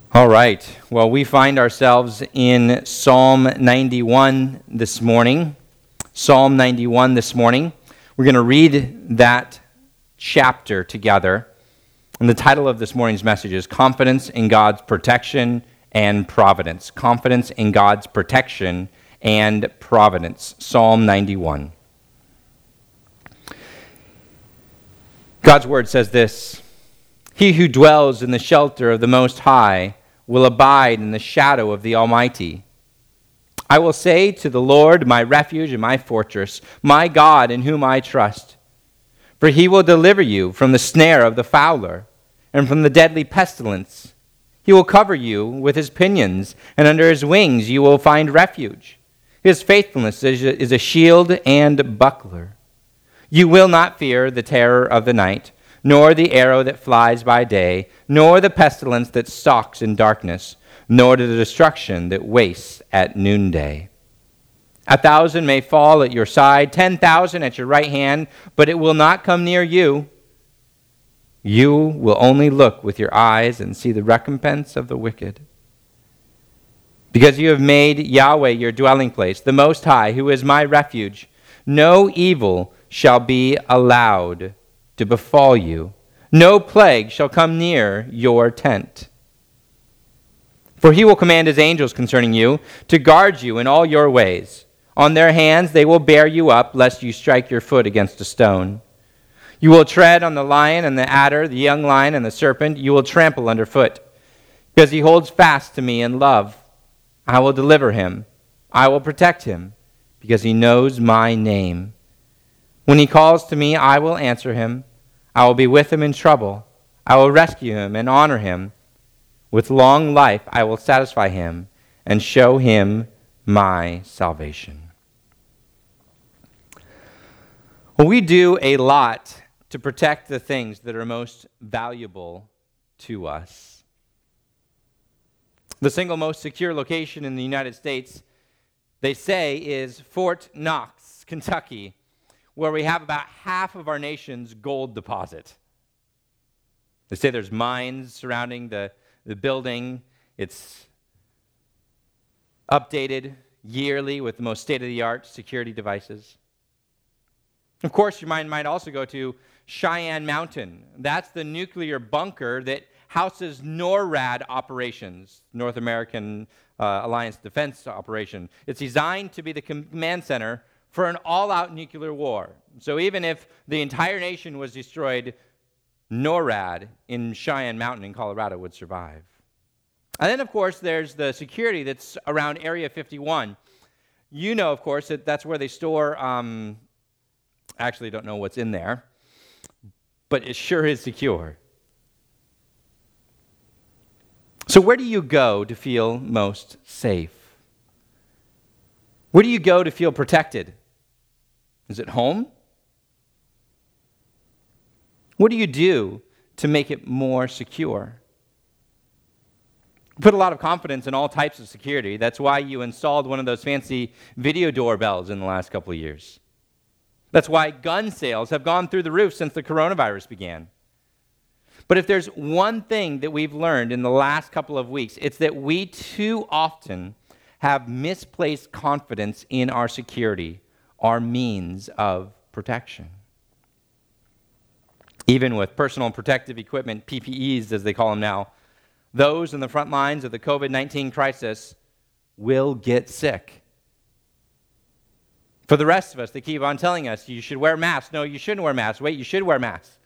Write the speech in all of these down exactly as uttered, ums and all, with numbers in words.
All right. Well, we find ourselves in Psalm ninety-one this morning. Psalm ninety-one this morning. We're going to read that chapter together. And the title of this morning's message is Confidence in God's Protection and Providence. Confidence in God's Protection and Providence. Psalm ninety-one. God's word says this: He who dwells in the shelter of the Most High will abide in the shadow of the Almighty. I will say to the Lord, my refuge and my fortress, my God in whom I trust. For he will deliver you from the snare of the fowler and from the deadly pestilence. He will cover you with his pinions, and under his wings you will find refuge. His faithfulness is a shield and buckler. You will not fear the terror of the night, nor the arrow that flies by day, nor the pestilence that stalks in darkness, nor the destruction that wastes at noonday. A thousand may fall at your side, ten thousand at your right hand, but it will not come near you. You will only look with your eyes and see the recompense of the wicked. Because you have made Yahweh your dwelling place, the Most High, who is my refuge, no evil shall be allowed to befall you. No plague shall come near your tent. For he will command his angels concerning you to guard you in all your ways. On their hands they will bear you up, lest you strike your foot against a stone. You will tread on the lion and the adder, the young lion and the serpent. You will trample underfoot. Because he holds fast to me in love, I will deliver him. I will protect him, because he knows my name. When he calls to me, I will answer him. I will be with him in trouble. I will rescue him and honor him. With long life I will satisfy him and show him my salvation. Well, we do a lot to protect the things that are most valuable to us. The single most secure location in the United States, they say, is Fort Knox, Kentucky, where we have about half of our nation's gold deposit. They say there's mines surrounding the, the building. It's updated yearly with the most state-of-the-art security devices. Of course, your mind might also go to Cheyenne Mountain. That's the nuclear bunker that houses NORAD operations, North American uh, Alliance Defense Operation. It's designed to be the command center for an all-out nuclear war. So even if the entire nation was destroyed, NORAD in Cheyenne Mountain in Colorado would survive. And then, of course, there's the security that's around Area fifty-one. You know, of course, that that's where they store, um, actually don't know what's in there, but it sure is secure. So where do you go to feel most safe? Where do you go to feel protected? Is it home? What do you do to make it more secure? We put a lot of confidence in all types of security. That's why you installed one of those fancy video doorbells in the last couple of years. That's why gun sales have gone through the roof since the coronavirus began. But if there's one thing that we've learned in the last couple of weeks, it's that we too often have misplaced confidence in our security, our means of protection. Even with personal protective equipment, P P Es as they call them now, those in the front lines of the covid nineteen crisis will get sick. For the rest of us, they keep on telling us, you should wear masks. No, you shouldn't wear masks. Wait, you should wear masks.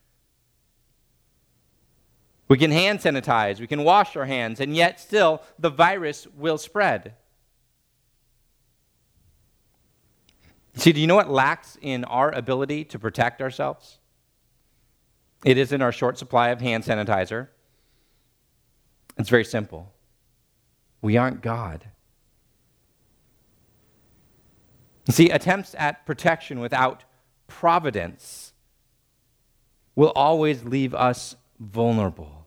We can hand sanitize, we can wash our hands, and yet still the virus will spread. See, do you know what lacks in our ability to protect ourselves? It is in our short supply of hand sanitizer. It's very simple. We aren't God. You see, attempts at protection without providence will always leave us vulnerable.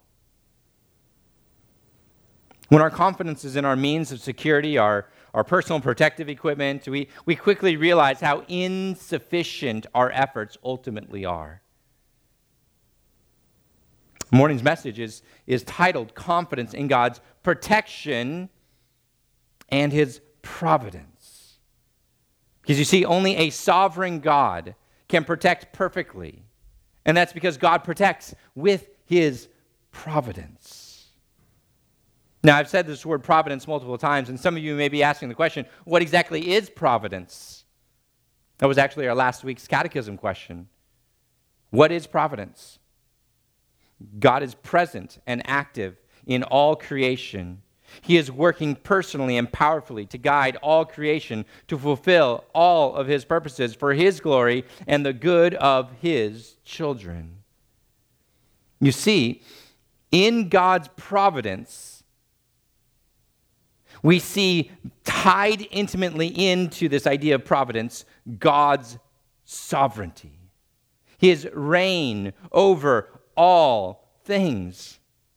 When our confidence is in our means of security, our, our personal protective equipment, we, we quickly realize how insufficient our efforts ultimately are. Morning's message is, is titled Confidence in God's Protection and His Providence. Because you see, only a sovereign God can protect perfectly. And that's because God protects with His providence. Now, I've said this word providence multiple times, and some of you may be asking the question, what exactly is providence? That was actually our last week's catechism question. What is providence? God is present and active in all creation. He is working personally and powerfully to guide all creation to fulfill all of His purposes for His glory and the good of His children. You see, in God's providence, we see tied intimately into this idea of providence, God's sovereignty, His reign over all things.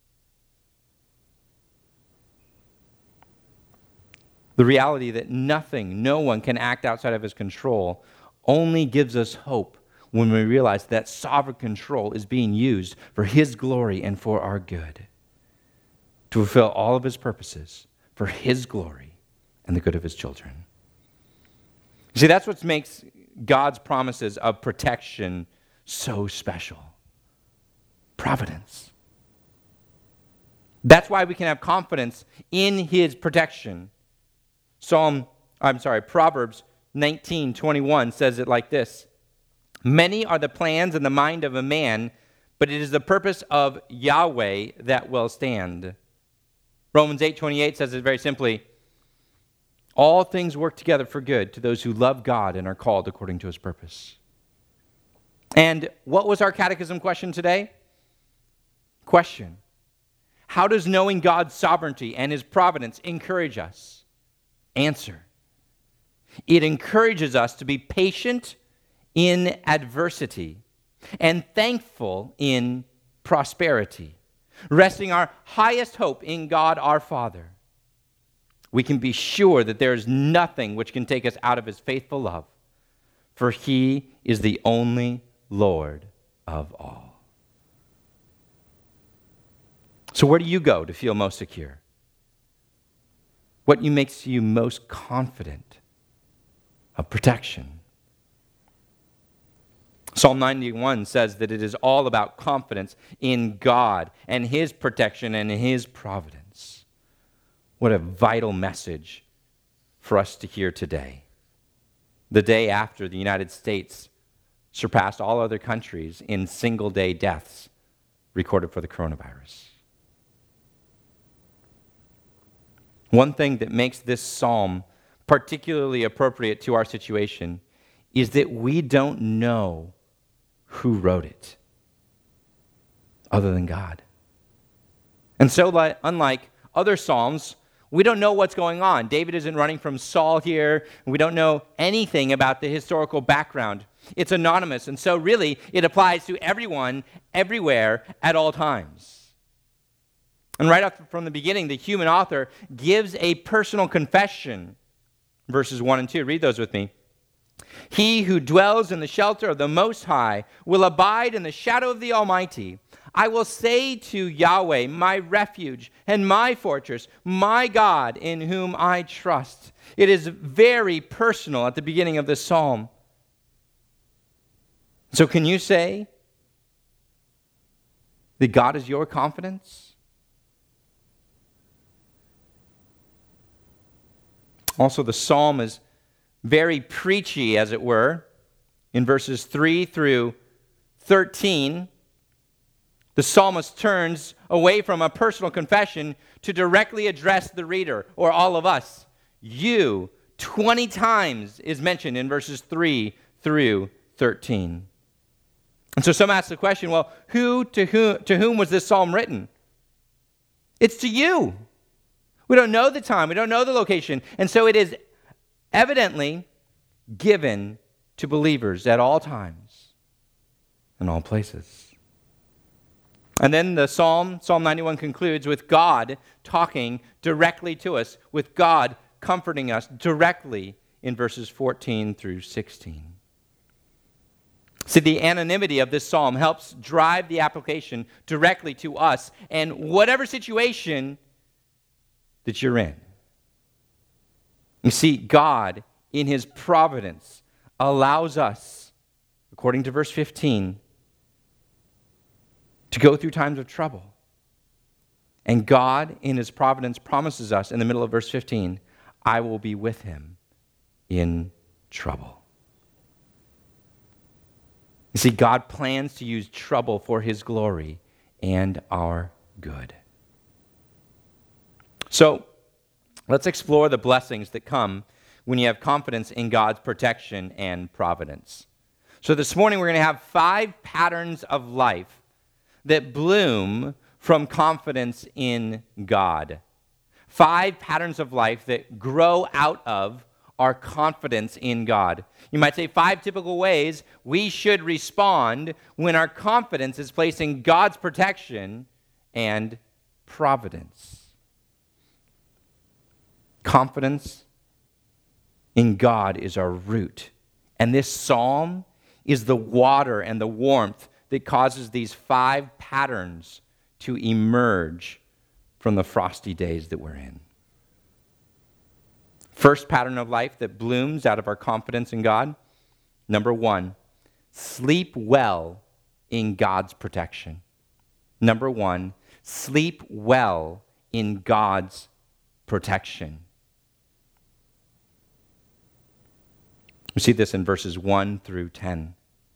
The reality that nothing, no one can act outside of His control only gives us hope when we realize that sovereign control is being used for His glory and for our good, to fulfill all of His purposes for His glory and the good of His children. You see, that's what makes God's promises of protection so special. Providence. That's why we can have confidence in His protection. Psalm, I'm sorry, Proverbs nineteen twenty-one says it like this. Many are the plans in the mind of a man, but it is the purpose of Yahweh that will stand. Romans eight twenty-eight says it very simply. All things work together for good to those who love God and are called according to His purpose. And what was our catechism question today? Question. How does knowing God's sovereignty and His providence encourage us? Answer. It encourages us to be patient in adversity and thankful in prosperity, resting our highest hope in God our Father. We can be sure that there is nothing which can take us out of His faithful love, for He is the only Lord of all. So where do you go to feel most secure? What makes you most confident of protection? Psalm ninety-one says that it is all about confidence in God and His protection and His providence. What a vital message for us to hear today. The day after the United States surpassed all other countries in single-day deaths recorded for the coronavirus. One thing that makes this psalm particularly appropriate to our situation is that we don't know who wrote it other than God. And so, like, unlike other psalms, we don't know what's going on. David isn't running from Saul here. We don't know anything about the historical background. It's anonymous, and so really it applies to everyone, everywhere, at all times. And right up from the beginning, the human author gives a personal confession. Verses one and two, read those with me. He who dwells in the shelter of the Most High will abide in the shadow of the Almighty. I will say to Yahweh, my refuge and my fortress, my God in whom I trust. It is very personal at the beginning of this psalm. So can you say that God is your confidence? Also, the psalm is very preachy, as it were. In verses three through thirteen, the psalmist turns away from a personal confession to directly address the reader, or all of us. You, twenty times is mentioned in verses three through thirteen. And so some ask the question, well, who to whom, to whom was this psalm written? It's to you. We don't know the time. We don't know the location. And so it is evidently given to believers at all times and all places. And then the psalm, Psalm ninety-one, concludes with God talking directly to us, with God comforting us directly in verses fourteen through sixteen. See, the anonymity of this psalm helps drive the application directly to us and whatever situation that you're in. You see, God, in his providence, allows us, according to verse fifteen, to go through times of trouble. And God, in his providence, promises us in the middle of verse fifteen, I will be with him in trouble. You see, God plans to use trouble for his glory and our good. So, let's explore the blessings that come when you have confidence in God's protection and providence. So this morning we're going to have five patterns of life that bloom from confidence in God. Five patterns of life that grow out of our confidence in God. You might say five typical ways we should respond when our confidence is placed in God's protection and providence. Confidence in God is our root. And this psalm is the water and the warmth that causes these five patterns to emerge from the frosty days that we're in. First pattern of life that blooms out of our confidence in God. Number one, sleep well in God's protection. Number one, sleep well in God's protection. We see this in verses one through ten.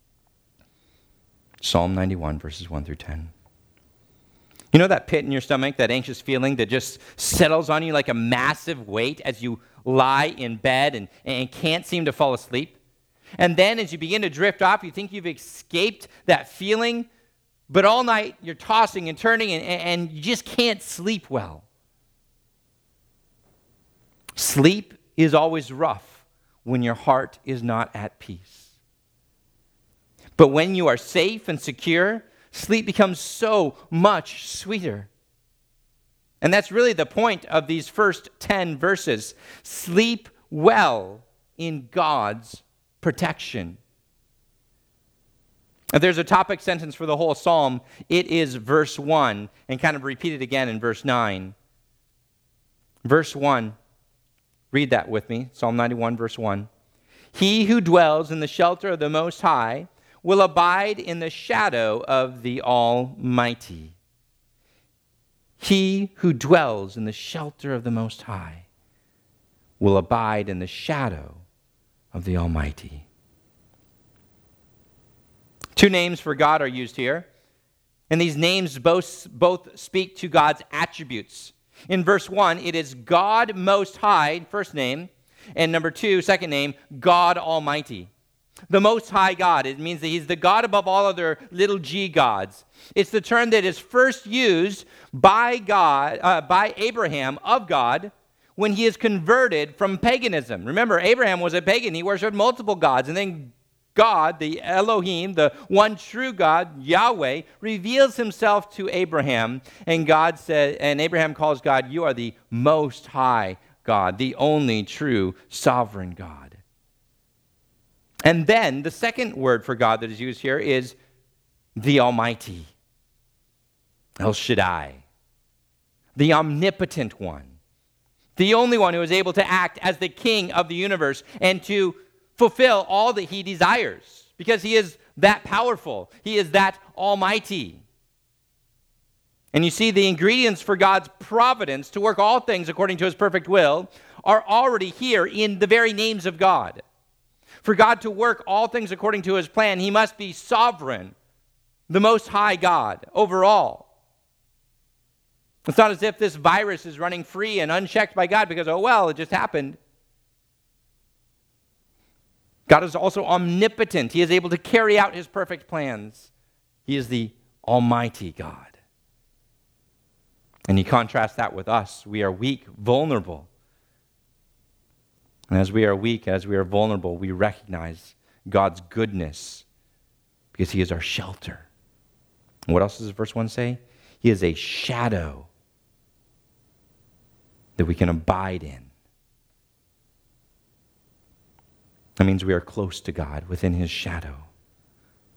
Psalm ninety-one, verses one through ten. You know that pit in your stomach, that anxious feeling that just settles on you like a massive weight as you lie in bed and, and can't seem to fall asleep? And then as you begin to drift off, you think you've escaped that feeling, but all night you're tossing and turning and, and you just can't sleep well. Sleep is always rough when your heart is not at peace. But when you are safe and secure, sleep becomes so much sweeter. And that's really the point of these first ten verses. Sleep well in God's protection. If there's a topic sentence for the whole psalm, it is verse one, and kind of repeated again in verse nine. Verse one, read that with me, Psalm ninety-one, verse one. He who dwells in the shelter of the Most High will abide in the shadow of the Almighty. He who dwells in the shelter of the Most High will abide in the shadow of the Almighty. Two names for God are used here, and these names both, both speak to God's attributes. In verse one, it is God Most High, first name, and number two, second name, God Almighty. The Most High God. It means that he's the God above all other little g gods. It's the term that is first used by God, uh, by Abraham of God when he is converted from paganism. Remember, Abraham was a pagan. He worshipped multiple gods. And then God, the Elohim, the one true God, Yahweh, reveals himself to Abraham. And God said, and Abraham calls God, you are the Most High God, the only true sovereign God. And then the second word for God that is used here is the Almighty, El Shaddai, the omnipotent one, the only one who is able to act as the king of the universe and to fulfill all that he desires, because he is that powerful. He is that almighty. And you see, the ingredients for God's providence to work all things according to his perfect will are already here in the very names of God. For God to work all things according to his plan, he must be sovereign, the Most High God over all. It's not as if this virus is running free and unchecked by God because, oh, well, it just happened. God is also omnipotent. He is able to carry out his perfect plans. He is the Almighty God. And he contrasts that with us. We are weak, vulnerable. And as we are weak, as we are vulnerable, we recognize God's goodness because he is our shelter. And what else does verse one say? He is a shadow that we can abide in. That means we are close to God within his shadow.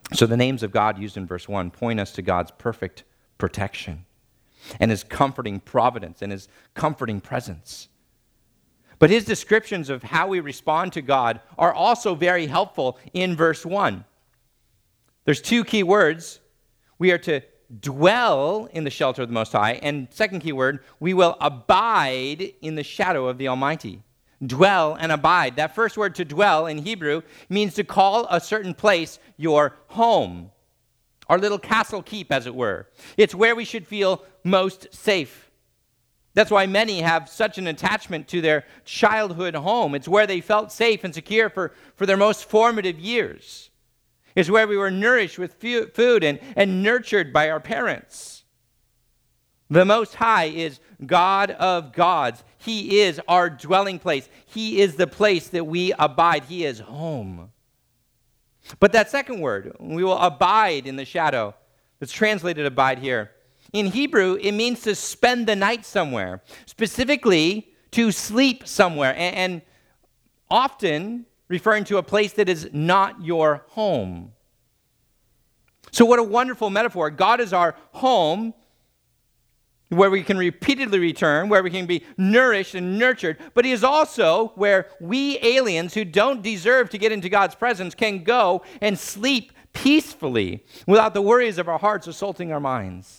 So the names of God used in verse one point us to God's perfect protection and his comforting providence and his comforting presence. But his descriptions of how we respond to God are also very helpful in verse one. There's two key words. We are to dwell in the shelter of the Most High, and second key word, we will abide in the shadow of the Almighty. Dwell and abide. That first word, to dwell, in Hebrew means to call a certain place your home, our little castle keep, as it were. It's where we should feel most safe. That's why many have such an attachment to their childhood home. It's where they felt safe and secure for, for their most formative years. It's where we were nourished with food and, and nurtured by our parents. The Most High is God of gods. He is our dwelling place. He is the place that we abide. He is home. But that second word, we will abide in the shadow, that's translated abide here. In Hebrew, it means to spend the night somewhere, specifically to sleep somewhere, and, and often referring to a place that is not your home. So what a wonderful metaphor. God is our home, where we can repeatedly return, where we can be nourished and nurtured, but he is also where we aliens who don't deserve to get into God's presence can go and sleep peacefully without the worries of our hearts assaulting our minds.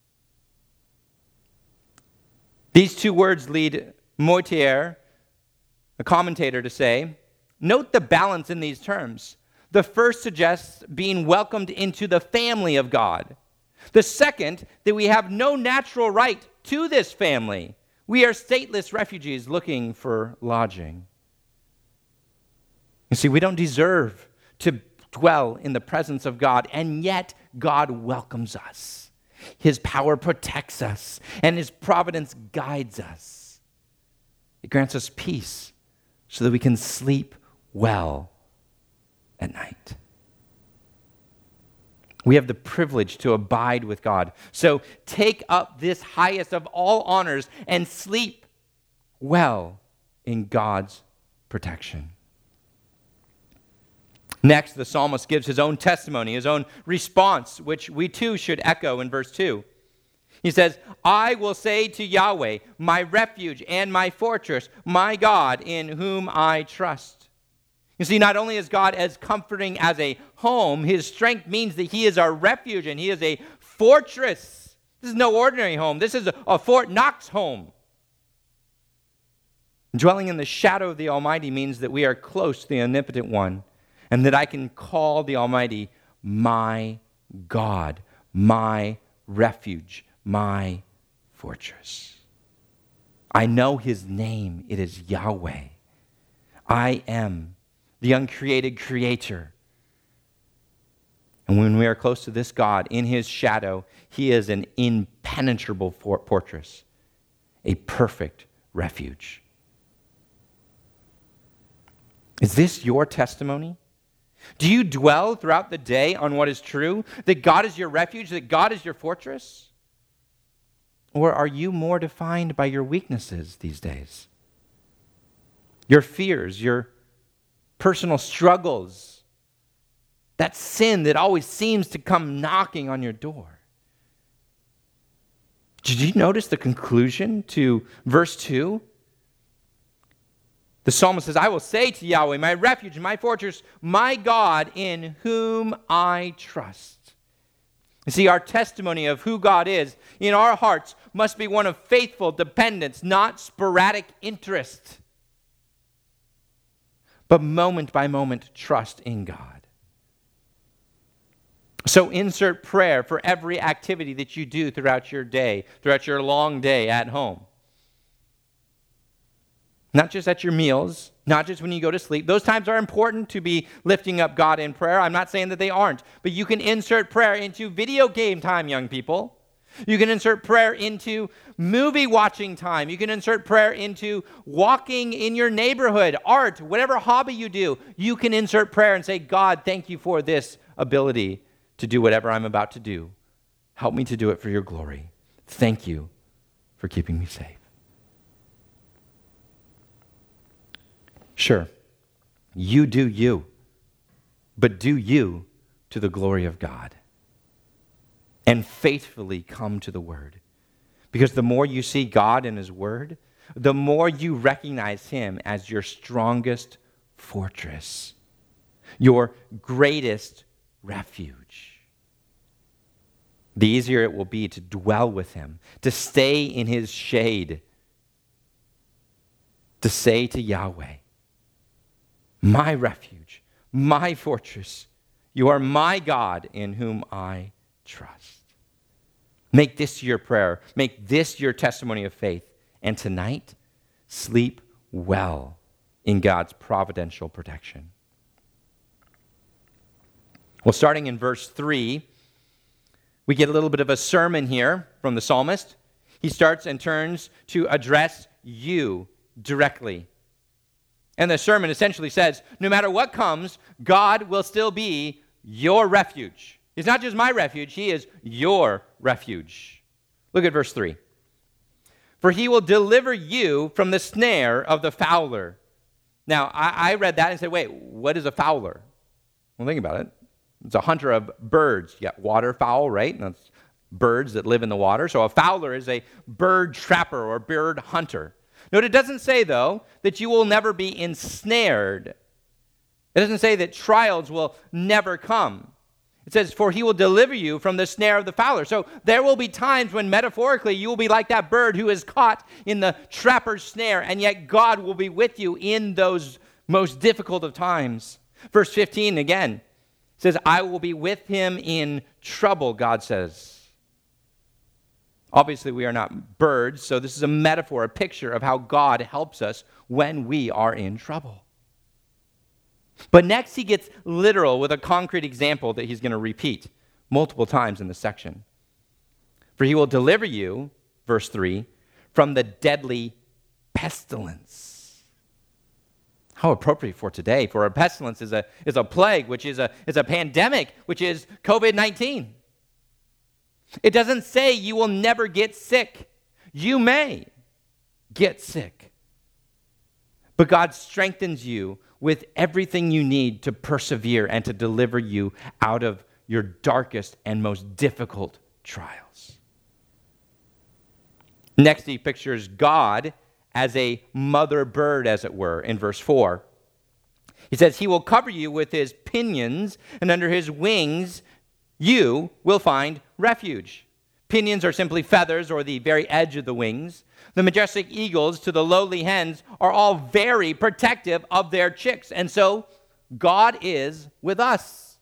These two words lead Moitier, a commentator, to say, note the balance in these terms. The first suggests being welcomed into the family of God. The second, that we have no natural right to this family. We are stateless refugees looking for lodging. You see, we don't deserve to dwell in the presence of God, and yet God welcomes us. His power protects us, and his providence guides us. It grants us peace so that we can sleep well at night. We have the privilege to abide with God. So take up this highest of all honors and sleep well in God's protection. Next, the psalmist gives his own testimony, his own response, which we too should echo in verse two. He says, I will say to Yahweh, my refuge and my fortress, my God in whom I trust. You see, not only is God as comforting as a home, his strength means that he is our refuge and he is a fortress. This is no ordinary home. This is a, a Fort Knox home. Dwelling in the shadow of the Almighty means that we are close to the Omnipotent One and that I can call the Almighty my God, my refuge, my fortress. I know his name. It is Yahweh. I am the uncreated creator. And when we are close to this God, in his shadow, he is an impenetrable fortress, a perfect refuge. Is this your testimony? Do you dwell throughout the day on what is true? That God is your refuge, that God is your fortress? Or are you more defined by your weaknesses these days? Your fears, your personal struggles, that sin that always seems to come knocking on your door. Did you notice the conclusion to verse two? The psalmist says, I will say to Yahweh, my refuge, my fortress, my God in whom I trust. You see, our testimony of who God is in our hearts must be one of faithful dependence, not sporadic interest, but moment by moment trust in God. So insert prayer for every activity that you do throughout your day, throughout your long day at home. Not just at your meals, not just when you go to sleep. Those times are important to be lifting up God in prayer. I'm not saying that they aren't, but you can insert prayer into video game time, young people. You can insert prayer into movie watching time. You can insert prayer into walking in your neighborhood, art, whatever hobby you do. You can insert prayer and say, God, thank you for this ability to do whatever I'm about to do. Help me to do it for your glory. Thank you for keeping me safe. Sure, you do you, but do you to to the glory of God and faithfully come to the Word. Because the more you see God in His Word, the more you recognize Him as your strongest fortress, your greatest refuge. The easier it will be to dwell with Him, to stay in His shade, to say to Yahweh, my refuge, my fortress, you are my God in whom I trust. Make this your prayer. Make this your testimony of faith. And tonight, sleep well in God's providential protection. Well, starting in verse three, we get a little bit of a sermon here from the psalmist. He starts and turns to address you directly. And the sermon essentially says, no matter what comes, God will still be your refuge. He's not just my refuge, He is your refuge. Look at verse three. For He will deliver you from the snare of the fowler. Now, I, I read that and said, wait, what is a fowler? Well, think about it. It's a hunter of birds. You got waterfowl, right? And that's birds that live in the water. So a fowler is a bird trapper or bird hunter. Note, it doesn't say, though, that you will never be ensnared. It doesn't say that trials will never come. It says, for He will deliver you from the snare of the fowler. So there will be times when, metaphorically, you will be like that bird who is caught in the trapper's snare, and yet God will be with you in those most difficult of times. Verse fifteen, again, says, I will be with him in trouble, God says. Obviously, we are not birds, so this is a metaphor, a picture of how God helps us when we are in trouble. But next, he gets literal with a concrete example that he's going to repeat multiple times in this section. For He will deliver you, verse three, from the deadly pestilence. How appropriate for today, for a pestilence is a, is a plague, which is a, is a pandemic, which is covid nineteen. It doesn't say you will never get sick. You may get sick. But God strengthens you with everything you need to persevere and to deliver you out of your darkest and most difficult trials. Next, he pictures God as a mother bird, as it were, in verse four. He says, He will cover you with His pinions, and under His wings you will find refuge. Pinions are simply feathers or the very edge of the wings. The majestic eagles to the lowly hens are all very protective of their chicks. And so God is with us.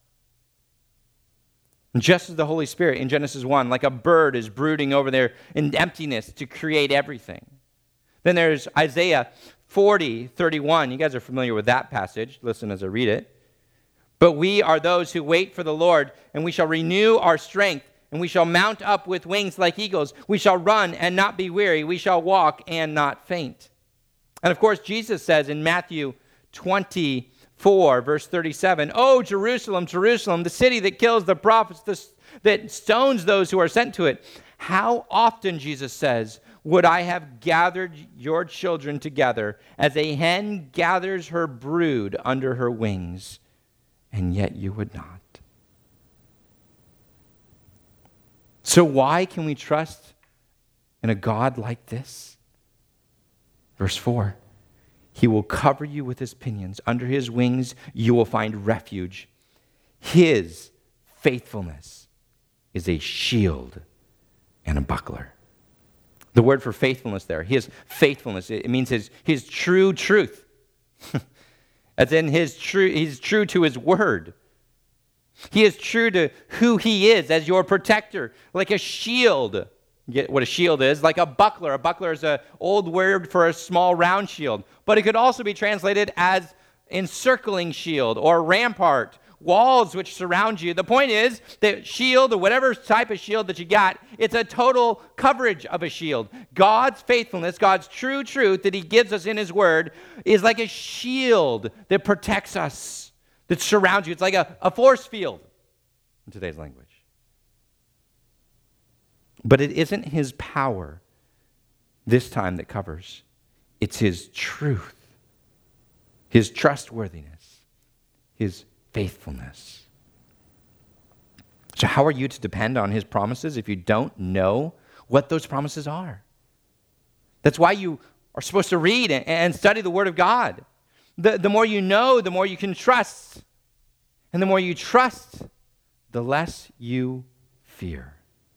Just as the Holy Spirit in Genesis one, like a bird is brooding over there in emptiness to create everything. Then there's Isaiah forty, thirty-one. You guys are familiar with that passage. Listen as I read it. But we are those who wait for the Lord, and we shall renew our strength, and we shall mount up with wings like eagles. We shall run and not be weary. We shall walk and not faint. And of course, Jesus says in Matthew twenty-four, verse thirty-seven, Oh, Jerusalem, Jerusalem, the city that kills the prophets, the, that stones those who are sent to it. How often, Jesus says, would I have gathered your children together as a hen gathers her brood under her wings, and yet you would not. So why can we trust in a God like this? Verse four, He will cover you with His pinions. Under His wings you will find refuge. His faithfulness is a shield and a buckler. The word for faithfulness there, His faithfulness, it means His, his true truth. As in his true, He's true to His word. He is true to who He is as your protector, like a shield. Get what a shield is? Like a buckler. A buckler is an old word for a small round shield. But it could also be translated as encircling shield or rampart, walls which surround you. The point is that shield, or whatever type of shield that you got, it's a total coverage of a shield. God's faithfulness, God's true truth that He gives us in His word is like a shield that protects us, that surrounds you. It's like a, a force field in today's language. But it isn't His power this time that covers. It's His truth, His trustworthiness, His faithfulness. So how are you to depend on his promises if you don't know what those promises are? That's why you are supposed to read and study the Word of God. The, the more you know, the more you can trust. And the more you trust, the less you fear.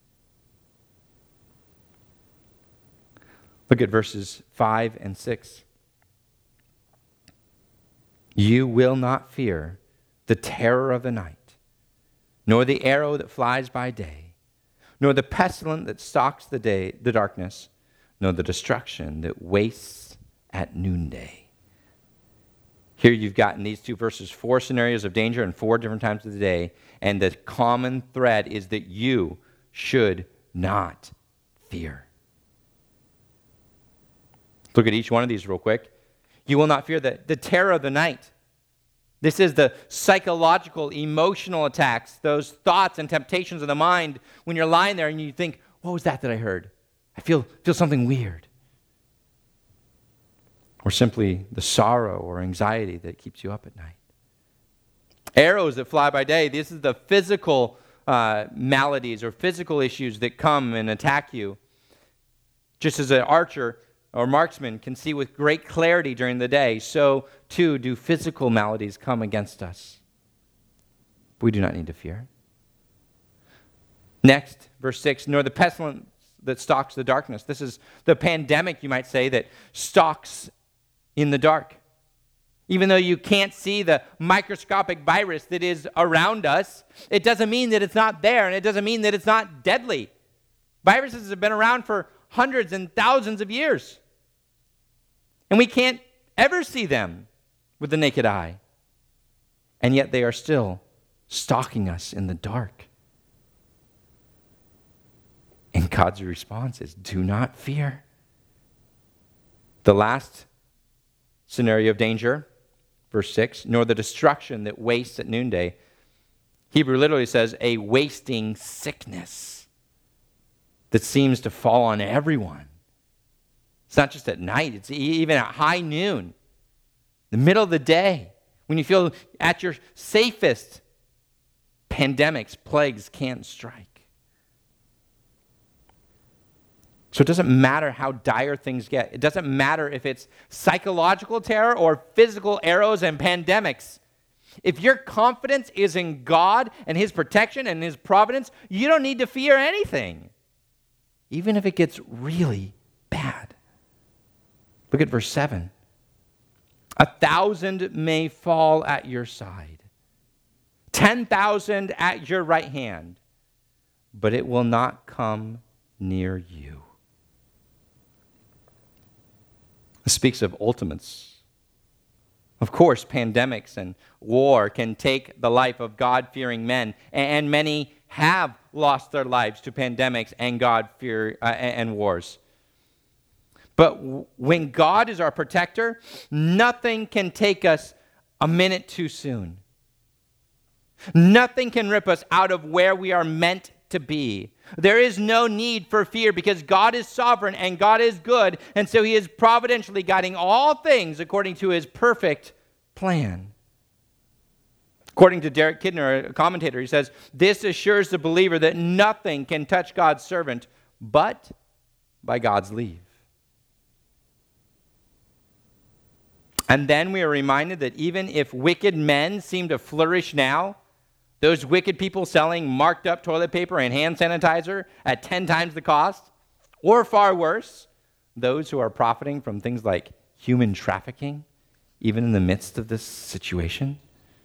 Look at verses five and six. You will not fear the terror of the night, nor the arrow that flies by day, nor the pestilence that stalks the day, the darkness, nor the destruction that wastes at noonday. Here you've got in these two verses four scenarios of danger and four different times of the day, and the common thread is that you should not fear. Look at each one of these real quick. You will not fear the, the terror of the night. This is the psychological, emotional attacks, those thoughts and temptations of the mind when you're lying there and you think, what was that that I heard? I feel, feel something weird. Or simply the sorrow or anxiety that keeps you up at night. Arrows that fly by day, this is the physical uh, maladies or physical issues that come and attack you. Just as an archer or marksman can see with great clarity during the day, so too do physical maladies come against us. We do not need to fear. Next, verse six, nor the pestilence that stalks the darkness. This is the pandemic, you might say, that stalks in the dark. Even though you can't see the microscopic virus that is around us, it doesn't mean that it's not there, and it doesn't mean that it's not deadly. Viruses have been around for hundreds and thousands of years. And we can't ever see them with the naked eye. And yet they are still stalking us in the dark. And God's response is, do not fear. The last scenario of danger, verse six, nor the destruction that wastes at noonday. Hebrew literally says a wasting sickness that seems to fall on everyone. It's not just at night, it's even at high noon, the middle of the day, when you feel at your safest. Pandemics, plagues can't strike. So it doesn't matter how dire things get. It doesn't matter if it's psychological terror or physical arrows and pandemics. If your confidence is in God and his protection and his providence, you don't need to fear anything, even if it gets really bad. Look at verse seven. A thousand may fall at your side, ten thousand at your right hand, but it will not come near you. This speaks of ultimates. Of course, pandemics and war can take the life of God-fearing men, and many have lost their lives to pandemics and God-fear uh, and wars. But when God is our protector, nothing can take us a minute too soon. Nothing can rip us out of where we are meant to be. There is no need for fear because God is sovereign and God is good, and so he is providentially guiding all things according to his perfect plan. According to Derek Kidner, a commentator, he says, this assures the believer that nothing can touch God's servant but by God's leave. And then we are reminded that even if wicked men seem to flourish now, those wicked people selling marked up toilet paper and hand sanitizer at ten times the cost, or far worse, those who are profiting from things like human trafficking, even in the midst of this situation,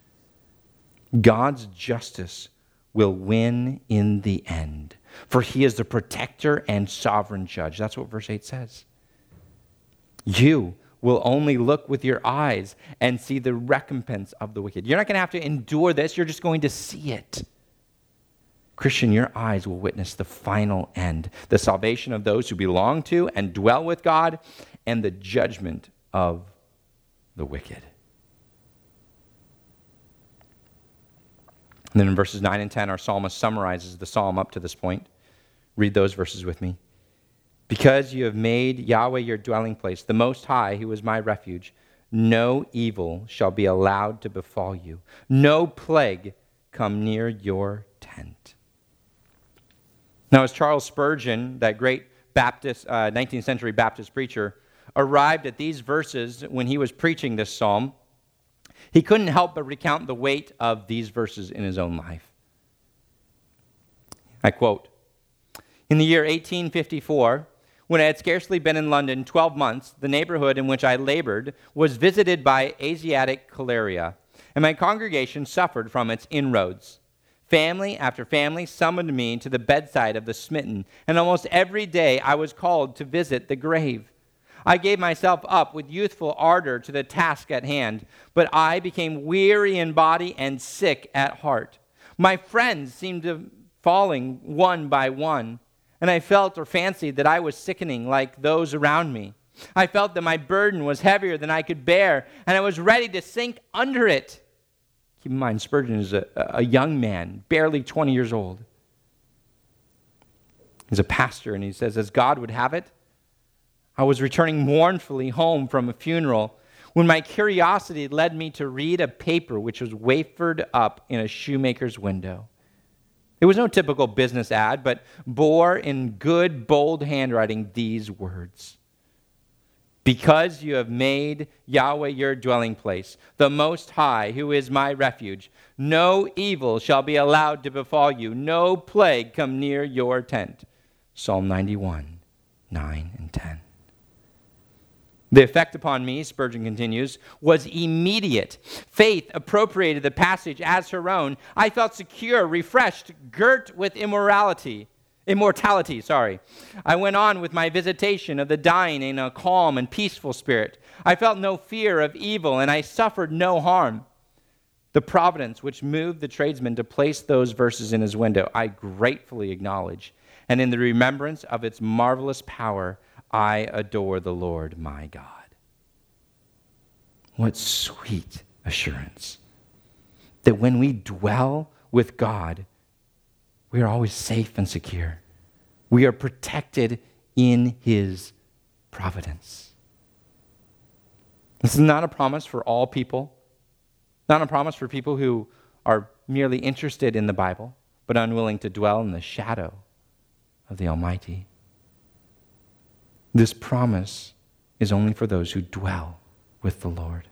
God's justice will win in the end, for he is the protector and sovereign judge. That's what verse eight says. You will only look with your eyes and see the recompense of the wicked. You're not going to have to endure this. You're just going to see it. Christian, your eyes will witness the final end, the salvation of those who belong to and dwell with God, and the judgment of the wicked. And then in verses nine and ten, our psalmist summarizes the psalm up to this point. Read those verses with me. Because you have made Yahweh your dwelling place, the Most High, who is my refuge, no evil shall be allowed to befall you. No plague come near your tent. Now, as Charles Spurgeon, that great Baptist, uh, nineteenth century Baptist preacher, arrived at these verses when he was preaching this psalm, he couldn't help but recount the weight of these verses in his own life. I quote, "In the year eighteen fifty-four, when I had scarcely been in London twelve months, the neighborhood in which I labored was visited by Asiatic cholera, and my congregation suffered from its inroads. Family after family summoned me to the bedside of the smitten, and almost every day I was called to visit the grave. I gave myself up with youthful ardor to the task at hand, but I became weary in body and sick at heart. My friends seemed to falling one by one, and I felt or fancied that I was sickening like those around me. I felt that my burden was heavier than I could bear, and I was ready to sink under it." Keep in mind, Spurgeon is a, a young man, barely twenty years old. He's a pastor, and he says, "As God would have it, I was returning mournfully home from a funeral when my curiosity led me to read a paper which was wafered up in a shoemaker's window. It was no typical business ad, but bore in good, bold handwriting these words: 'Because you have made Yahweh your dwelling place, the Most High, who is my refuge, no evil shall be allowed to befall you, no plague come near your tent.'" Psalm ninety-one, nine and ten. The effect upon me, Spurgeon continues, was immediate. Faith appropriated the passage as her own. I felt secure, refreshed, girt with immorality. Immortality, sorry. I went on with my visitation of the dying in a calm and peaceful spirit. I felt no fear of evil, and I suffered no harm. The providence which moved the tradesman to place those verses in his window, I gratefully acknowledge, and in the remembrance of its marvelous power, I adore the Lord my God. What sweet assurance that when we dwell with God, we are always safe and secure. We are protected in His providence. This is not a promise for all people, not a promise for people who are merely interested in the Bible, but unwilling to dwell in the shadow of the Almighty. This promise is only for those who dwell with the Lord.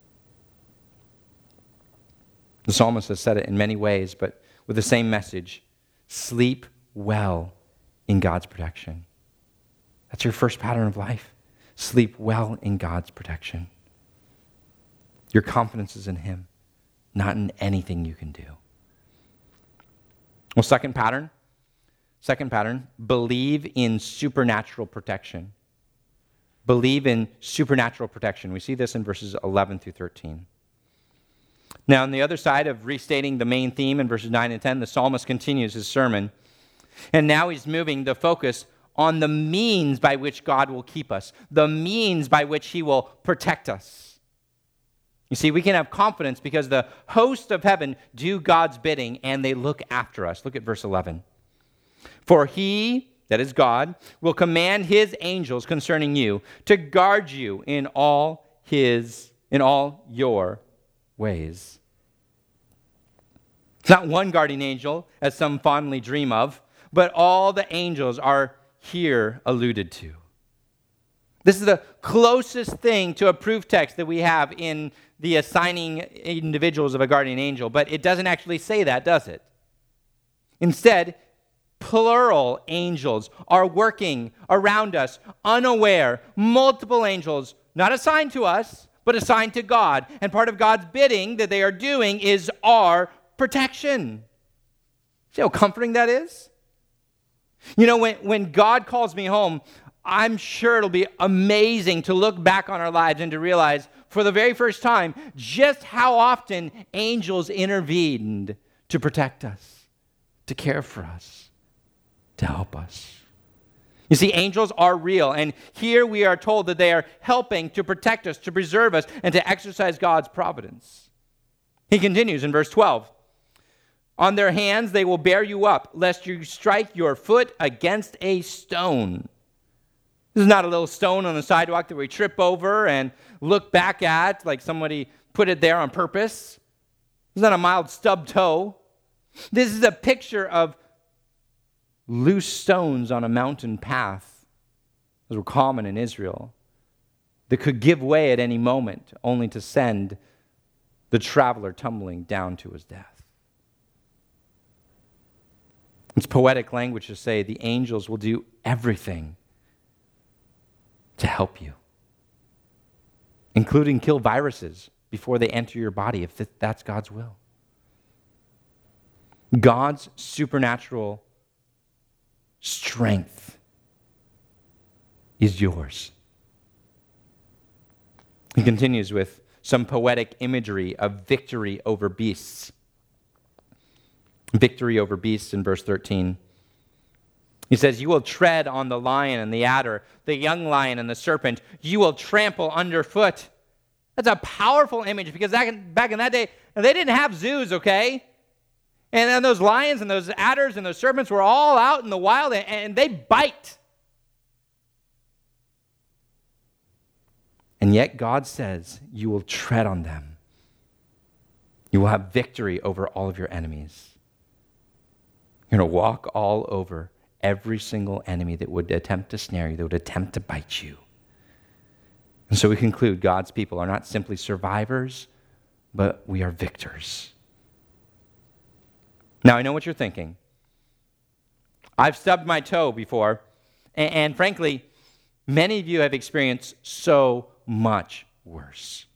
The psalmist has said it in many ways, but with the same message: sleep well in God's protection. That's your first pattern of life. Sleep well in God's protection. Your confidence is in Him, not in anything you can do. Well, second pattern. Second pattern, believe in supernatural protection. Believe in supernatural protection. We see this in verses eleven through thirteen. Now, on the other side of restating the main theme in verses nine and ten, the psalmist continues his sermon. And now he's moving the focus on the means by which God will keep us, the means by which He will protect us. You see, we can have confidence because the hosts of heaven do God's bidding and they look after us. Look at verse eleven. "For He," that is God, "will command His angels concerning you to guard you in all His, in all your ways." It's not one guardian angel, as some fondly dream of, but all the angels are here alluded to. This is the closest thing to a proof text that we have in the assigning individuals of a guardian angel, but it doesn't actually say that, does it? Instead, plural angels are working around us, unaware, multiple angels, not assigned to us, but assigned to God. And part of God's bidding that they are doing is our protection. See how comforting that is? You know, when, when God calls me home, I'm sure it'll be amazing to look back on our lives and to realize for the very first time just how often angels intervened to protect us, to care for us, to help us. You see, angels are real, and here we are told that they are helping to protect us, to preserve us, and to exercise God's providence. He continues in verse twelve. "On their hands they will bear you up, lest you strike your foot against a stone." This is not a little stone on the sidewalk that we trip over and look back at like somebody put it there on purpose. This is not a mild stub toe. This is a picture of loose stones on a mountain path, as were common in Israel, that could give way at any moment, only to send the traveler tumbling down to his death. It's poetic language to say the angels will do everything to help you, including kill viruses before they enter your body, if that's God's will. God's supernatural strength is yours. He continues with some poetic imagery of victory over beasts. Victory over beasts in verse thirteen. He says, you will tread on the lion and the adder, the young lion and the serpent. You will trample underfoot. That's a powerful image because back in, back in that day, they didn't have zoos, okay? And then those lions and those adders and those serpents were all out in the wild, and, and they bite. And yet God says, you will tread on them. You will have victory over all of your enemies. You're going to walk all over every single enemy that would attempt to snare you, that would attempt to bite you. And so we conclude God's people are not simply survivors, but we are victors. Now, I know what you're thinking. I've stubbed my toe before, and, and frankly, many of you have experienced so much worse.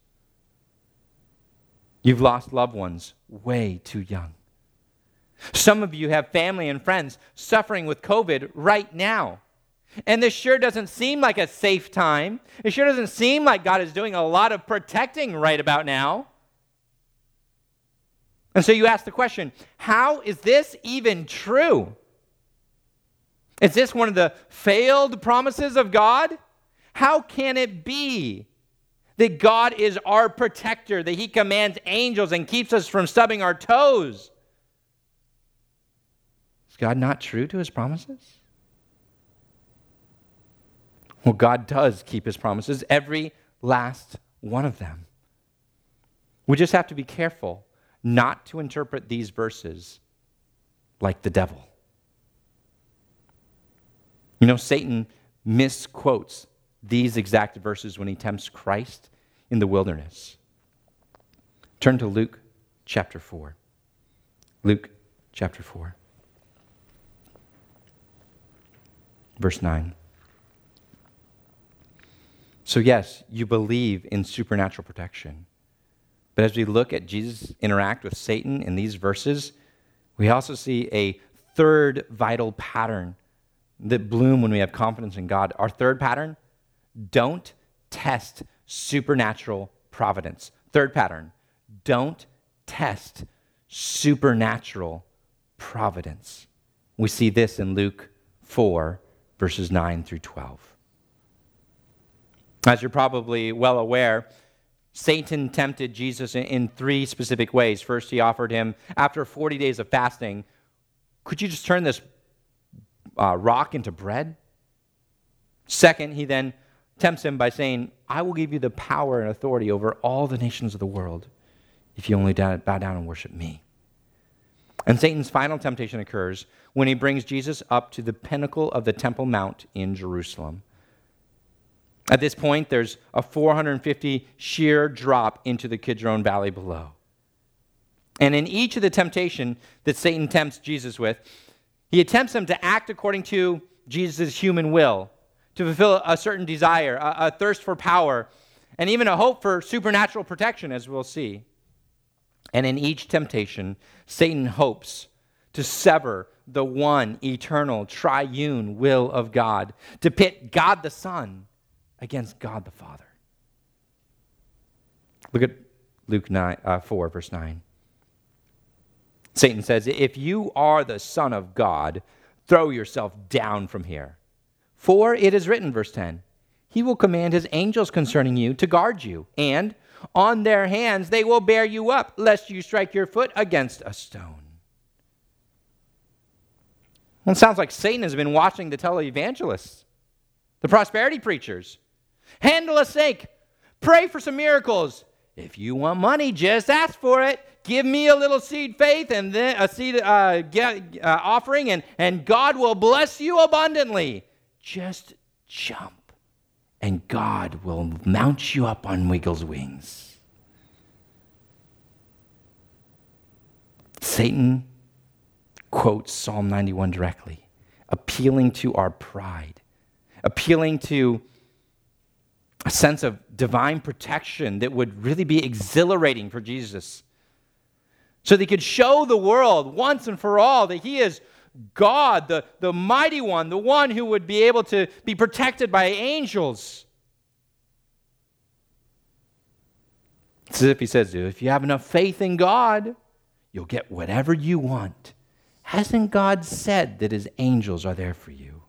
You've lost loved ones way too young. Some of you have family and friends suffering with COVID right now. And this sure doesn't seem like a safe time. It sure doesn't seem like God is doing a lot of protecting right about now. And so you ask the question, how is this even true? Is this one of the failed promises of God? How can it be that God is our protector, that he commands angels and keeps us from stubbing our toes? Is God not true to his promises? Well, God does keep his promises, every last one of them. We just have to be careful not to interpret these verses like the devil. You know, Satan misquotes these exact verses when he tempts Christ in the wilderness. Turn to Luke chapter four. Luke chapter four. Verse nine. So yes, you believe in supernatural protection. But as we look at Jesus interact with Satan in these verses, we also see a third vital pattern that bloom when we have confidence in God. Our third pattern, don't test supernatural providence. Third pattern, don't test supernatural providence. We see this in Luke four, verses nine through twelve. As you're probably well aware, Satan tempted Jesus in three specific ways. First, he offered him, after forty days of fasting, could you just turn this uh, rock into bread? Second, he then tempts him by saying, I will give you the power and authority over all the nations of the world if you only bow down and worship me. And Satan's final temptation occurs when he brings Jesus up to the pinnacle of the Temple Mount in Jerusalem. At this point, there's a four hundred fifty sheer drop into the Kidron Valley below. And in each of the temptation that Satan tempts Jesus with, he attempts him to act according to Jesus' human will, to fulfill a certain desire, a, a thirst for power, and even a hope for supernatural protection, as we'll see. And in each temptation, Satan hopes to sever the one eternal triune will of God, to pit God the Son against God the Father. Look at Luke nine, uh, four, verse nine. Satan says, if you are the Son of God, throw yourself down from here. For it is written, verse ten, he will command his angels concerning you to guard you, and on their hands they will bear you up, lest you strike your foot against a stone. Well, it sounds like Satan has been watching the televangelists, the prosperity preachers. Handle a snake. Pray for some miracles. If you want money, just ask for it. give me a little seed faith and then a seed uh, get, uh, offering, and, and God will bless you abundantly. Just jump, and God will mount you up on Wiggle's wings. Satan quotes Psalm ninety-one directly, appealing to our pride, appealing to a sense of divine protection that would really be exhilarating for Jesus. So that he could show the world once and for all that he is God, the, the mighty one, the one who would be able to be protected by angels. It's as if he says, if you have enough faith in God, you'll get whatever you want. Hasn't God said that his angels are there for you?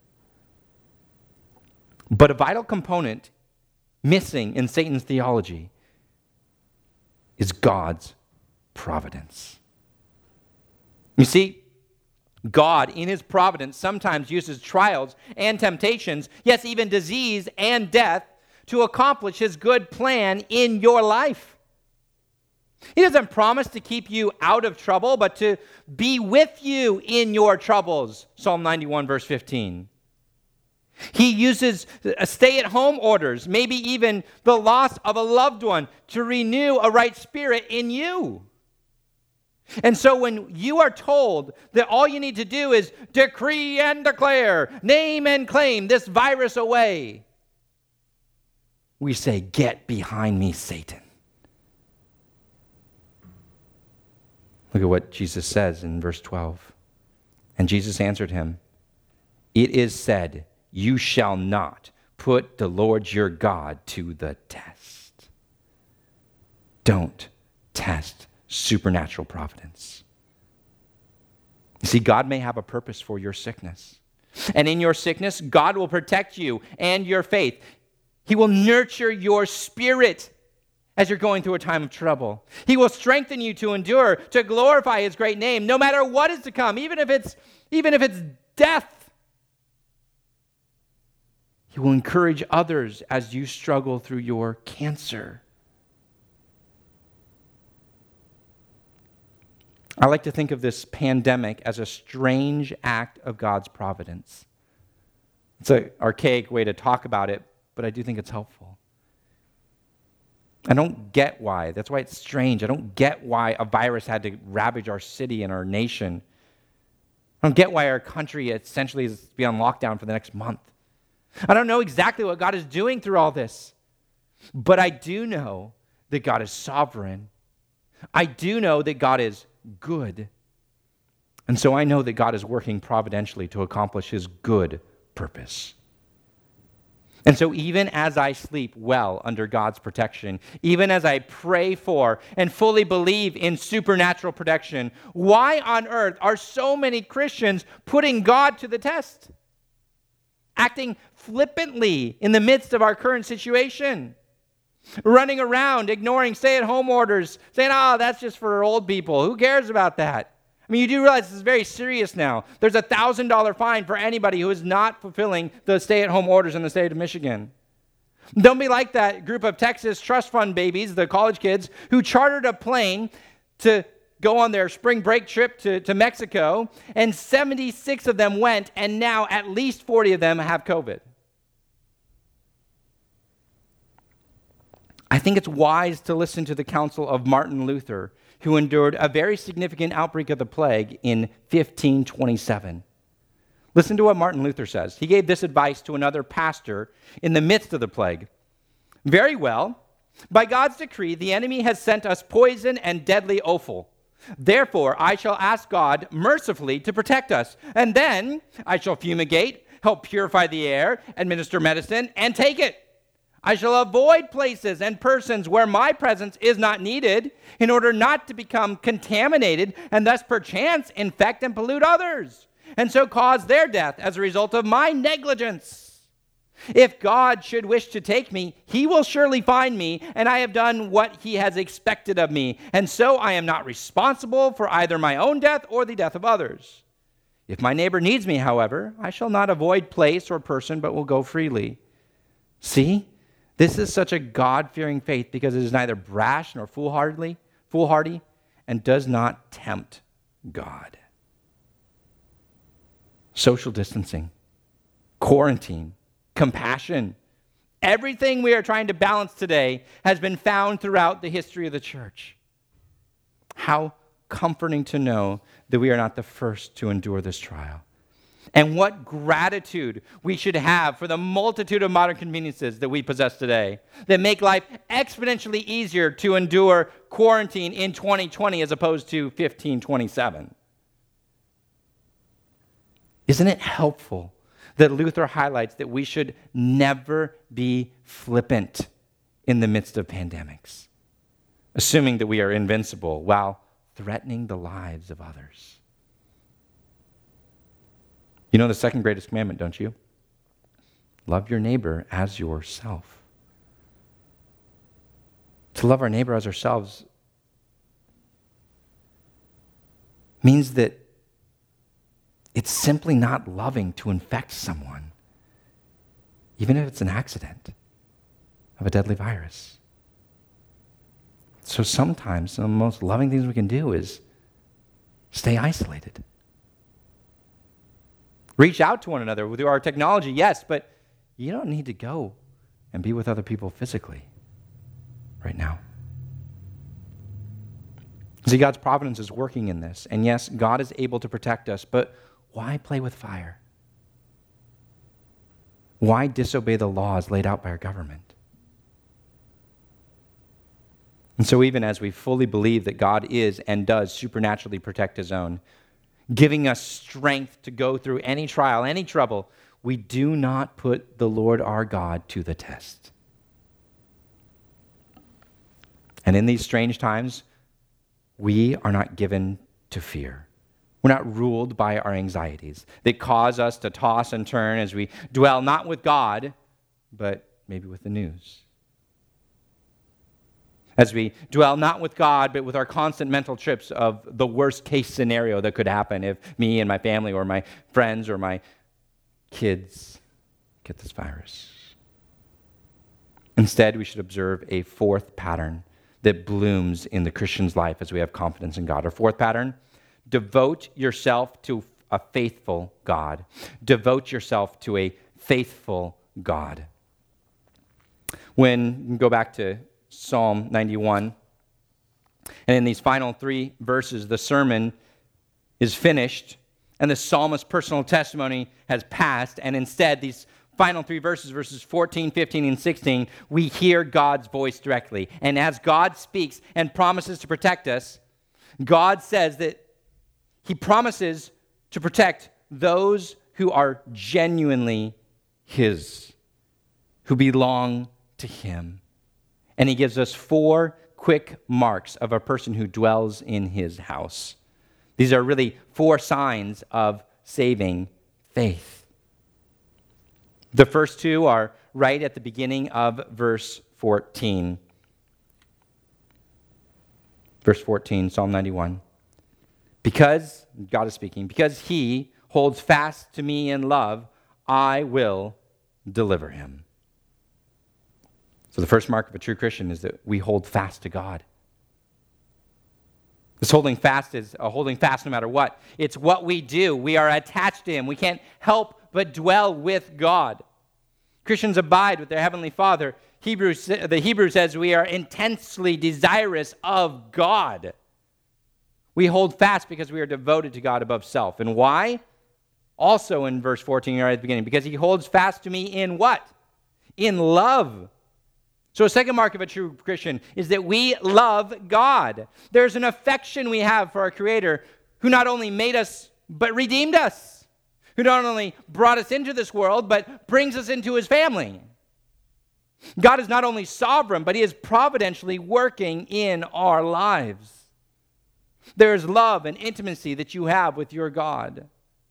But a vital component missing in Satan's theology is God's providence. You see, God, in his providence, sometimes uses trials and temptations, yes, even disease and death, to accomplish his good plan in your life. He doesn't promise to keep you out of trouble, but to be with you in your troubles. Psalm ninety-one, verse fifteen. He uses stay-at-home orders, maybe even the loss of a loved one, to renew a right spirit in you. And so when you are told that all you need to do is decree and declare, name and claim this virus away, we say, get behind me, Satan. Look at what Jesus says in verse twelve. And Jesus answered him, it is said, you shall not put the Lord your God to the test. Don't test supernatural providence. You see, God may have a purpose for your sickness. And in your sickness, God will protect you and your faith. He will nurture your spirit as you're going through a time of trouble. He will strengthen you to endure, to glorify his great name, no matter what is to come, even if it's, even if it's death. He will encourage others as you struggle through your cancer. I like to think of this pandemic as a strange act of God's providence. It's an archaic way to talk about it, but I do think it's helpful. I don't get why. That's why it's strange. I don't get why a virus had to ravage our city and our nation. I don't get why our country essentially is to be on lockdown for the next month. I don't know exactly what God is doing through all this, but I do know that God is sovereign. I do know that God is good. And so I know that God is working providentially to accomplish his good purpose. And so even as I sleep well under God's protection, even as I pray for and fully believe in supernatural protection, why on earth are so many Christians putting God to the test? Acting flippantly in the midst of our current situation. Running around, ignoring stay-at-home orders, saying, oh, that's just for old people. Who cares about that? I mean, you do realize this is very serious now. There's a one thousand dollars fine for anybody who is not fulfilling the stay-at-home orders in the state of Michigan. Don't be like that group of Texas trust fund babies, the college kids, who chartered a plane to go on their spring break trip to, to Mexico, and seventy-six of them went, and now at least forty of them have COVID. I think it's wise to listen to the counsel of Martin Luther, who endured a very significant outbreak of the plague in fifteen twenty-seven. Listen to what Martin Luther says. He gave this advice to another pastor in the midst of the plague. Very well, by God's decree, the enemy has sent us poison and deadly offal. Therefore, I shall ask God mercifully to protect us, and then I shall fumigate, help purify the air, administer medicine, and take it. I shall avoid places and persons where my presence is not needed in order not to become contaminated and thus perchance infect and pollute others, and so cause their death as a result of my negligence. If God should wish to take me, he will surely find me, and I have done what he has expected of me, and so I am not responsible for either my own death or the death of others. If my neighbor needs me, however, I shall not avoid place or person, but will go freely. See, this is such a God-fearing faith because it is neither brash nor foolhardy, foolhardy, and does not tempt God. Social distancing, quarantine, compassion, everything we are trying to balance today has been found throughout the history of the church. How comforting to know that we are not the first to endure this trial. And what gratitude we should have for the multitude of modern conveniences that we possess today that make life exponentially easier to endure quarantine in twenty twenty as opposed to fifteen twenty-seven. Isn't it helpful that Luther highlights that we should never be flippant in the midst of pandemics, assuming that we are invincible while threatening the lives of others? You know the second greatest commandment, don't you? Love your neighbor as yourself. To love our neighbor as ourselves means that it's simply not loving to infect someone, even if it's an accident of a deadly virus. So sometimes some of the most loving things we can do is stay isolated. Reach out to one another through our technology, yes, but you don't need to go and be with other people physically right now. See, God's providence is working in this. And yes, God is able to protect us, but why play with fire? Why disobey the laws laid out by our government? And so even as we fully believe that God is and does supernaturally protect his own, giving us strength to go through any trial, any trouble, we do not put the Lord our God to the test. And in these strange times, we are not given to fear. We're not ruled by our anxieties that cause us to toss and turn as we dwell not with God, but maybe with the news. As we dwell not with God, but with our constant mental trips of the worst case scenario that could happen if me and my family or my friends or my kids get this virus. Instead, we should observe a fourth pattern that blooms in the Christian's life as we have confidence in God. Our fourth pattern, devote yourself to a faithful God. Devote yourself to a faithful God. When you go back to Psalm ninety-one, and in these final three verses, the sermon is finished, and the psalmist's personal testimony has passed, and instead, these final three verses, verses fourteen, fifteen, and sixteen, we hear God's voice directly. And as God speaks and promises to protect us, God says that he promises to protect those who are genuinely his, who belong to him. And he gives us four quick marks of a person who dwells in his house. These are really four signs of saving faith. The first two are right at the beginning of verse fourteen. Verse fourteen, Psalm ninety-one. Because, God is speaking, because he holds fast to me in love, I will deliver him. So the first mark of a true Christian is that we hold fast to God. This holding fast is a holding fast no matter what. It's what we do. We are attached to him. We can't help but dwell with God. Christians abide with their Heavenly Father. Hebrews, the Hebrew says we are intensely desirous of God. We hold fast because we are devoted to God above self. And why? Also in verse fourteen, right at the beginning, because he holds fast to me in what? In love. So a second mark of a true Christian is that we love God. There's an affection we have for our Creator who not only made us, but redeemed us. Who not only brought us into this world, but brings us into his family. God is not only sovereign, but he is providentially working in our lives. There's love and intimacy that you have with your God.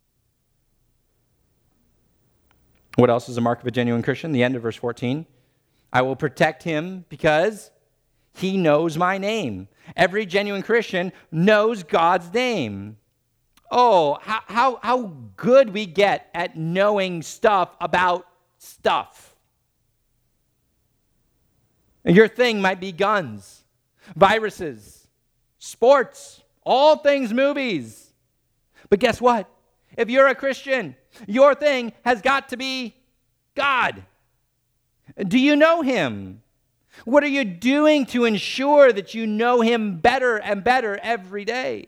What else is a mark of a genuine Christian? The end of verse fourteen. I will protect him because he knows my name. Every genuine Christian knows God's name. Oh, how, how, how good we get at knowing stuff about stuff. Your thing might be guns, viruses, sports, all things movies. But guess what? If you're a Christian, your thing has got to be God. Do you know him? What are you doing to ensure that you know him better and better every day?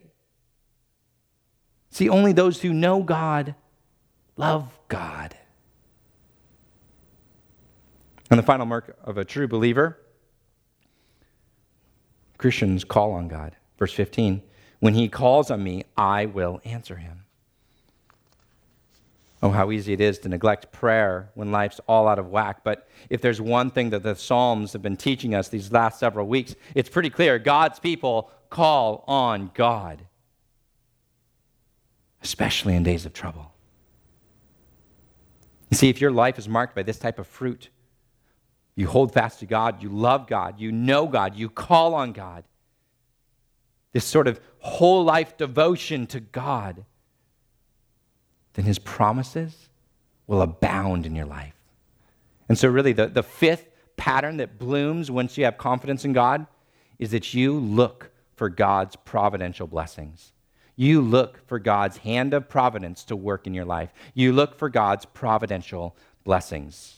See, only those who know God love God. And the final mark of a true believer, Christians call on God. Verse fifteen, when he calls on me, I will answer him. Oh, how easy it is to neglect prayer when life's all out of whack. But if there's one thing that the Psalms have been teaching us these last several weeks, it's pretty clear. God's people call on God, especially in days of trouble. You see, if your life is marked by this type of fruit, you hold fast to God, you love God, you know God, you call on God, this sort of whole life devotion to God, then his promises will abound in your life. And so really the, the fifth pattern that blooms once you have confidence in God is that you look for God's providential blessings. You look for God's hand of providence to work in your life. You look for God's providential blessings.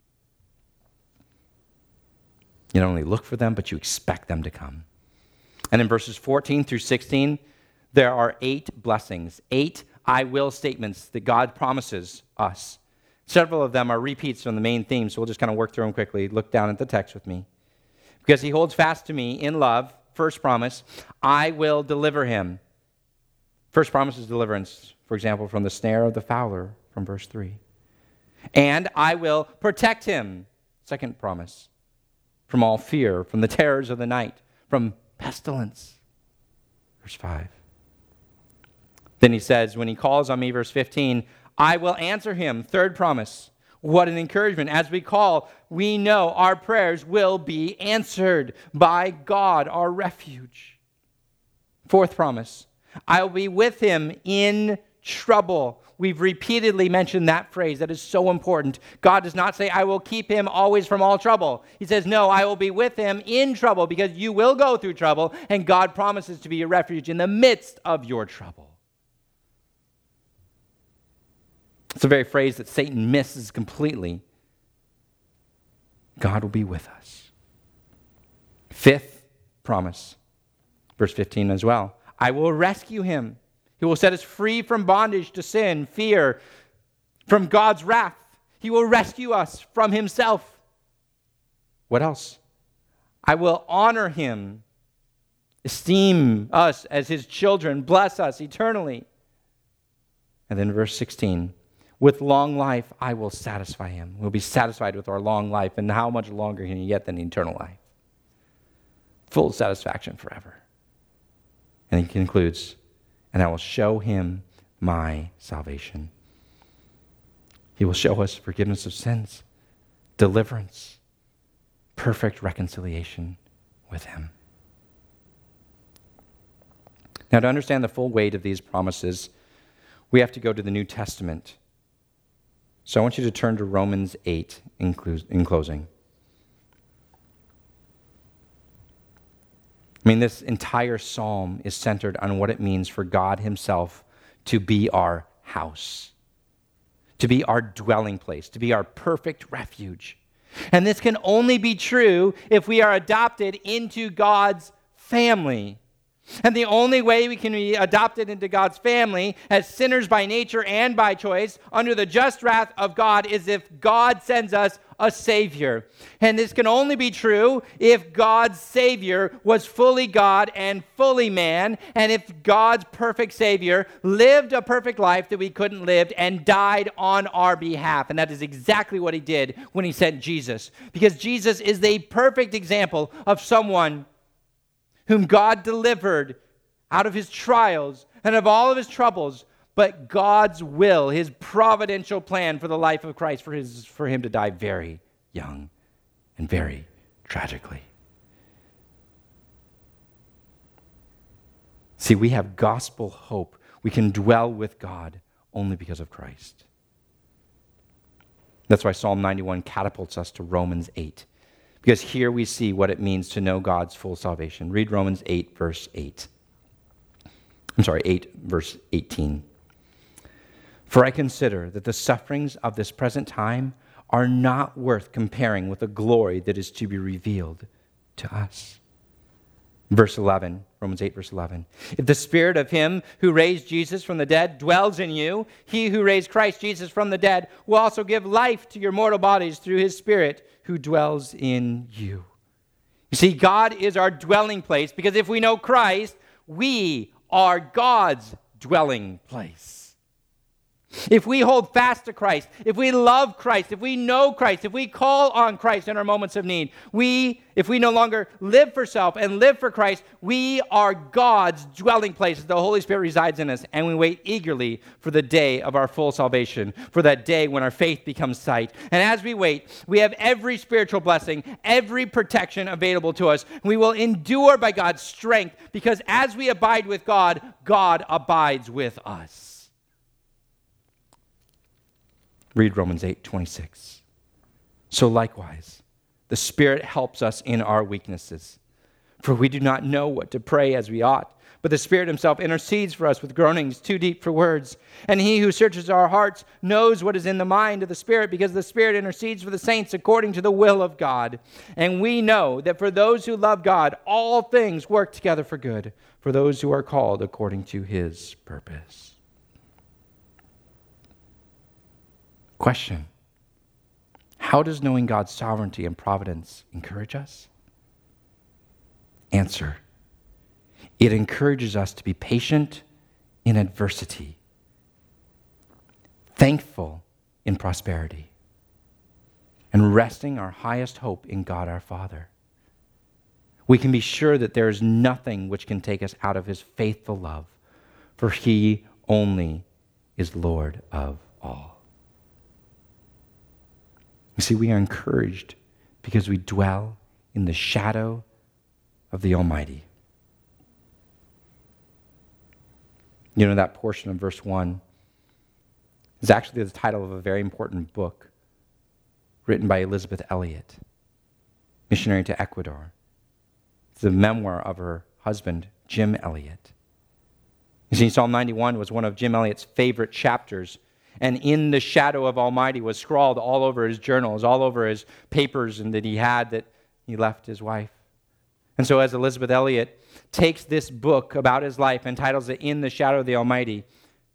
You not only look for them, but you expect them to come. And in verses fourteen through sixteen, there are eight blessings, eight I will statements that God promises us. Several of them are repeats from the main theme, so we'll just kind of work through them quickly. Look down at the text with me. Because he holds fast to me in love, first promise, I will deliver him. First promise is deliverance, for example, from the snare of the fowler, from verse three. And I will protect him, second promise, from all fear, from the terrors of the night, from pestilence, verse five. Then he says, when he calls on me, verse fifteen, I will answer him. Third promise. What an encouragement. As we call, we know our prayers will be answered by God, our refuge. Fourth promise. I will be with him in trouble. We've repeatedly mentioned that phrase. That is so important. God does not say, I will keep him always from all trouble. He says, no, I will be with him in trouble, because you will go through trouble, and God promises to be your refuge in the midst of your trouble. It's a very phrase that Satan misses completely. God will be with us. Fifth promise, verse fifteen as well. I will rescue him. He will set us free from bondage to sin, fear, from God's wrath. He will rescue us from himself. What else? I will honor him, esteem us as his children, bless us eternally. And then verse sixteen. With long life, I will satisfy him. We'll be satisfied with our long life. And how much longer can you get than eternal life? Full satisfaction forever. And he concludes, and I will show him my salvation. He will show us forgiveness of sins, deliverance, perfect reconciliation with him. Now, to understand the full weight of these promises, we have to go to the New Testament. So I want you to turn to Romans eight in closing. I mean, this entire psalm is centered on what it means for God himself to be our house, to be our dwelling place, to be our perfect refuge. And this can only be true if we are adopted into God's family. And the only way we can be adopted into God's family as sinners by nature and by choice under the just wrath of God is if God sends us a Savior. And this can only be true if God's Savior was fully God and fully man, and if God's perfect Savior lived a perfect life that we couldn't live and died on our behalf. And that is exactly what he did when he sent Jesus. Because Jesus is the perfect example of someone whom God delivered out of his trials and of all of his troubles, but God's will, his providential plan for the life of Christ, for his for him to die very young and very tragically. See, we have gospel hope. We can dwell with God only because of Christ. That's why Psalm ninety-one catapults us to Romans eight. Because here we see what it means to know God's full salvation. Read Romans eight, verse eight. I'm sorry, eight, verse eighteen. For I consider that the sufferings of this present time are not worth comparing with the glory that is to be revealed to us. Verse eleven, Romans eight, verse eleven. If the spirit of him who raised Jesus from the dead dwells in you, he who raised Christ Jesus from the dead will also give life to your mortal bodies through his spirit who dwells in you. You see, God is our dwelling place because if we know Christ, we are God's dwelling place. If we hold fast to Christ, if we love Christ, if we know Christ, if we call on Christ in our moments of need, we, if we no longer live for self and live for Christ, we are God's dwelling place. The Holy Spirit resides in us, and we wait eagerly for the day of our full salvation, for that day when our faith becomes sight. And as we wait, we have every spiritual blessing, every protection available to us. We will endure by God's strength because as we abide with God, God abides with us. Read Romans eight twenty-six. So likewise, the Spirit helps us in our weaknesses. For we do not know what to pray as we ought, but the Spirit himself intercedes for us with groanings too deep for words. And he who searches our hearts knows what is in the mind of the Spirit, because the Spirit intercedes for the saints according to the will of God. And we know that for those who love God, all things work together for good, for those who are called according to his purpose. Question: how does knowing God's sovereignty and providence encourage us? Answer: it encourages us to be patient in adversity, thankful in prosperity, and resting our highest hope in God our Father. We can be sure that there is nothing which can take us out of his faithful love, for he only is Lord of all. You see, we are encouraged because we dwell in the shadow of the Almighty. You know, that portion of verse one is actually the title of a very important book written by Elisabeth Elliot, missionary to Ecuador. It's the memoir of her husband, Jim Elliot. You see, Psalm ninety-one was one of Jim Elliot's favorite chapters. And in the shadow of Almighty was scrawled all over his journals, all over his papers and that he had that he left his wife. And so as Elisabeth Elliot takes this book about his life and titles it In the Shadow of the Almighty,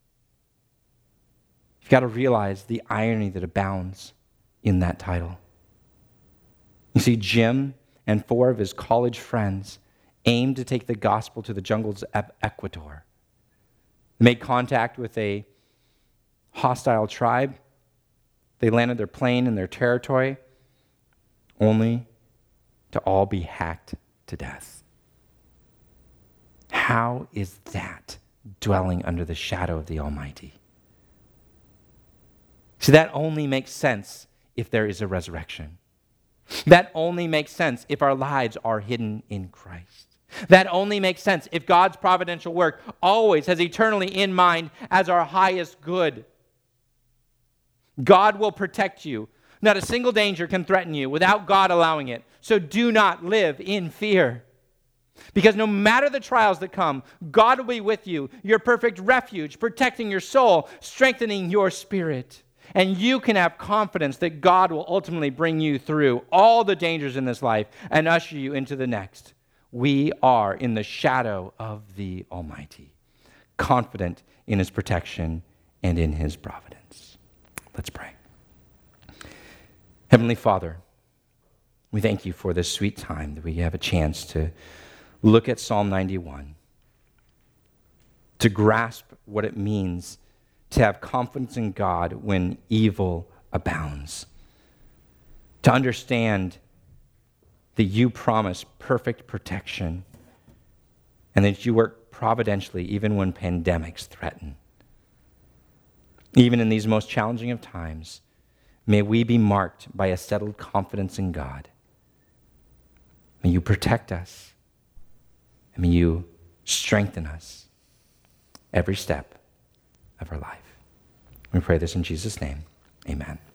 you've got to realize the irony that abounds in that title. You see, Jim and four of his college friends aimed to take the gospel to the jungles of Ecuador. They made contact with a hostile tribe. They landed their plane in their territory only to all be hacked to death. How is that dwelling under the shadow of the Almighty? See, that only makes sense if there is a resurrection. That only makes sense if our lives are hidden in Christ. That only makes sense if God's providential work always has eternally in mind as our highest good. God will protect you. Not a single danger can threaten you without God allowing it. So do not live in fear. Because no matter the trials that come, God will be with you, your perfect refuge, protecting your soul, strengthening your spirit. And you can have confidence that God will ultimately bring you through all the dangers in this life and usher you into the next. We are in the shadow of the Almighty, confident in his protection and in his providence. Let's pray. Heavenly Father, we thank you for this sweet time that we have a chance to look at Psalm ninety-one, to grasp what it means to have confidence in God when evil abounds, to understand that you promise perfect protection and that you work providentially even when pandemics threaten. Even in these most challenging of times, may we be marked by a settled confidence in God. May you protect us, and may you strengthen us every step of our life. We pray this in Jesus' name. Amen.